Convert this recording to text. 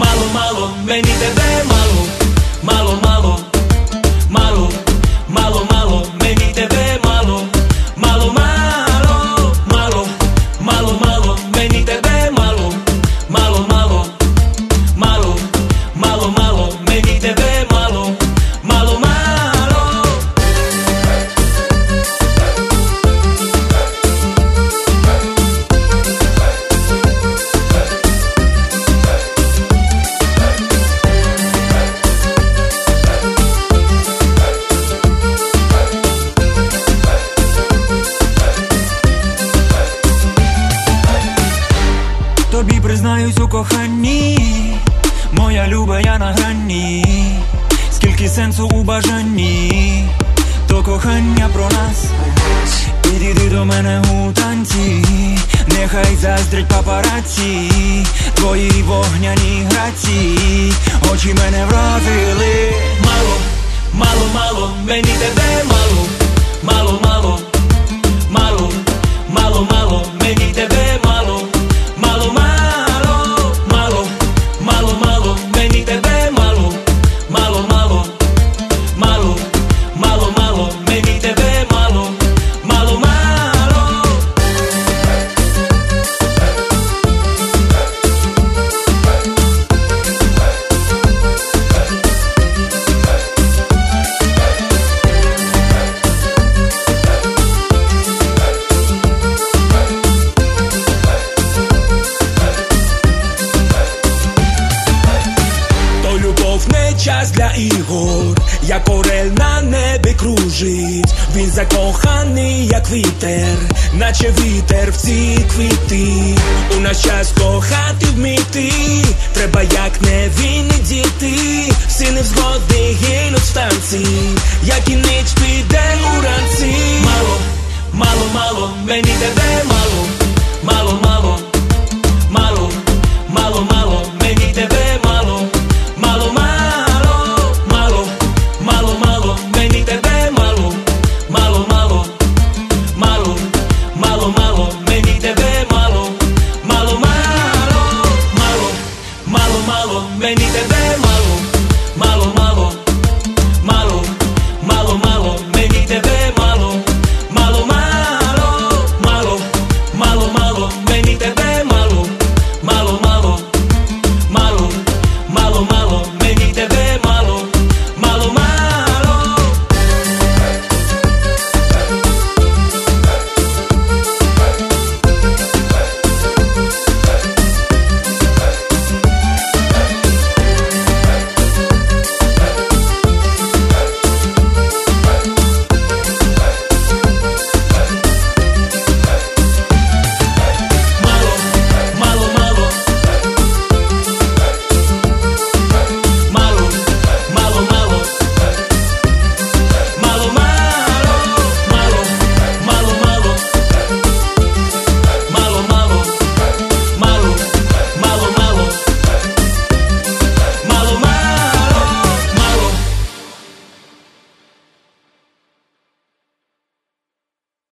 Мало, мало, мені тебе мало. Мало, мало, мало, мало, мало, мені тебе мало. Мало, мало, мало, мало, мало, мені тебе мало. Мало, мало, мало, мало, мало, мені тебе мало. Мало, мало. Тобі признаюсь у коханні, моя люба, я на грані. Скільки сенсу у бажанні, то кохання про нас. Підійди до мене у танці, нехай заздрять папараці. Твої вогняні грації, очі мене вразили. Мало, мало, мало, мені тебе мало. Мало, мало, мало, мало, мало, мені тебе мало. Мало, мало, мало, мало, мало, мені тебе мало. Мало, мало, мало, мало, мало, мені тебе мало. Мало, мало. Час для ігор, як орел на небі кружить. Він закоханий, як вітер, наче вітер в ці квіти. У нас час кохати вміти, треба як невинні діти. Всі невзгоди гинуть в танці, як і ніч піде уранці. Мало, мало, мало, мені тебе мало. Мало, мало.